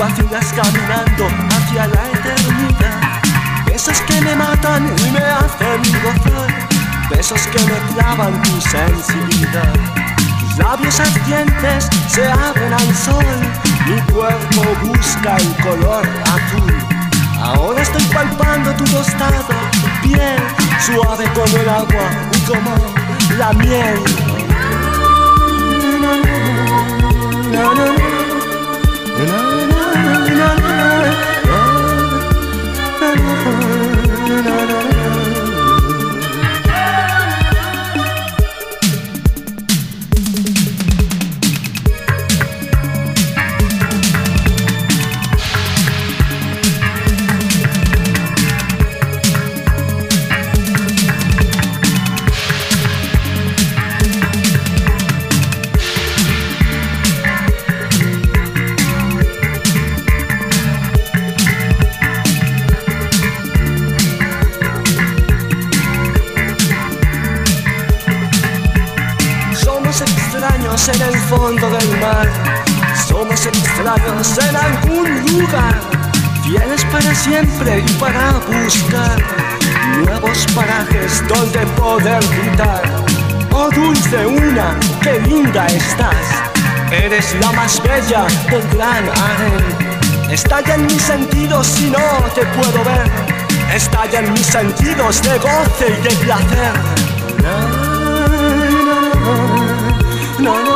vacías caminando hacia la eternidad. Besos que me matan y me hacen gozar, besos que me clavan tu sensibilidad. Tus labios ardientes se abren al sol, mi cuerpo busca el color azul. Ahora estoy palpando tu tostada piel, suave como el agua y como la miel. Extraños en el fondo del mar, somos extraños en algún lugar, fieles para siempre y para buscar nuevos parajes donde poder gritar. Oh dulce una, qué linda estás, eres la más bella del gran harén. Estalla en mis sentidos si no te puedo ver, estalla en mis sentidos de goce y de placer. No.